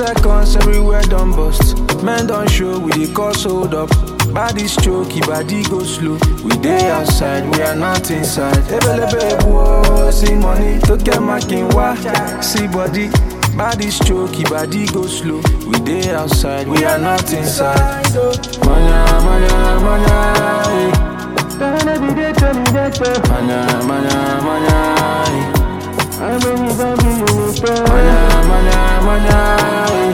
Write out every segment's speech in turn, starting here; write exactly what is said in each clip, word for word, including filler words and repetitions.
seconds, everywhere done bust. Men don't show, we dey cause hold up. Body strokey, body go slow. We dey outside, we are not inside. Ebelebe whoa, see money, to get my king wa. See body, body strokey, body go slow. We dey outside, we are not inside. Manya, manya, manya, manya, manya, manya, manya, manya, manya.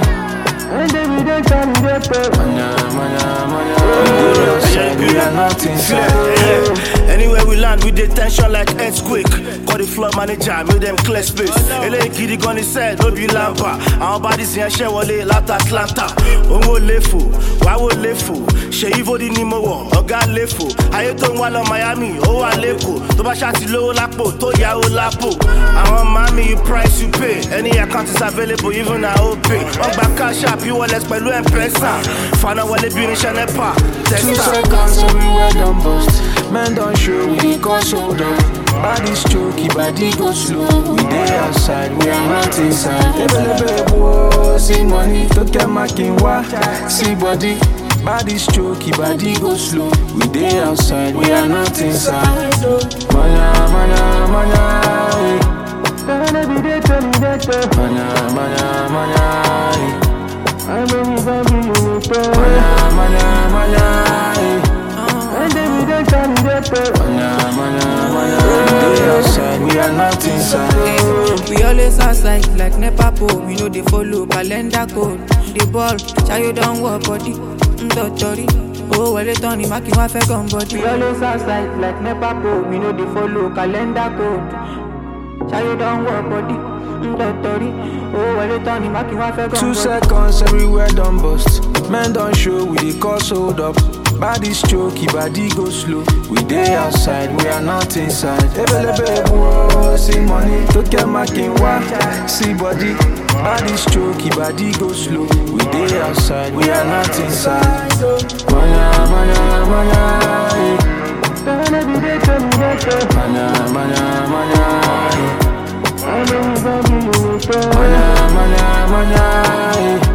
We are not inside. Anywhere we land, we dey tension like earthquake. Call the floor manager, make them clear space. Ele gidi gun said, no be lampa. Our bodies in share wale lat Atlanta. Ongo lefo, wawo lefo. She ivo di nimo wo, oga lefo. Ayeto wala Miami, o wa leko. Toba shati low lapo, to ya o lapo. I want mommy, you price you pay. Any account is available, even I O pay. On back cash up, you wallet pẹ̀lú M-Pesa. Fana wale bi ni Shanepa. Two seconds, everywhere done bust. Men don't show, we dey cause hold up. Body strokey, body go slow. We dey outside, we are not inside. Ebelebe whoa, see money, to get my king wa. See body, body strokey, body go slow. We dey outside, we are not inside. Manya, manya, manya, manya, manya, manya, manya, manya, manya. We are not inside. We always outside like Nepa pole. We know they follow calendar code. The ball, Chayo don't work body. Ndotori, oh well it on the market one gun body. We always outside like Nepa pole. We know they follow calendar code. Chayo don't work body. Ndotori, oh well it on the market one gun body. Two seconds, everywhere done bust. Men don't show, we dey cause hold up. Body strokey, body go slow. We dey outside, we are not inside. Ebelebe whoa, see money, to get my king wa. See body, body strokey, body go slow. We dey outside, we are not inside. Manya, manya, manya, manya, manya, manya, manya, manya, manya.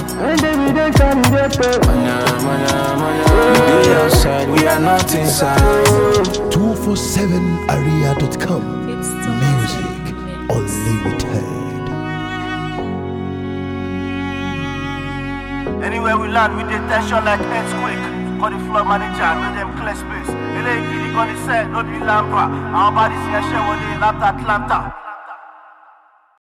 We dey outside, we are not inside. two forty-seven area dot com. Music Unlimited. Anywhere we land, we dey tension like earthquake. Call the floor manager, make them clear space. Ele gidi gun said, no be lampa. Our bodies in share wale lat Atlanta.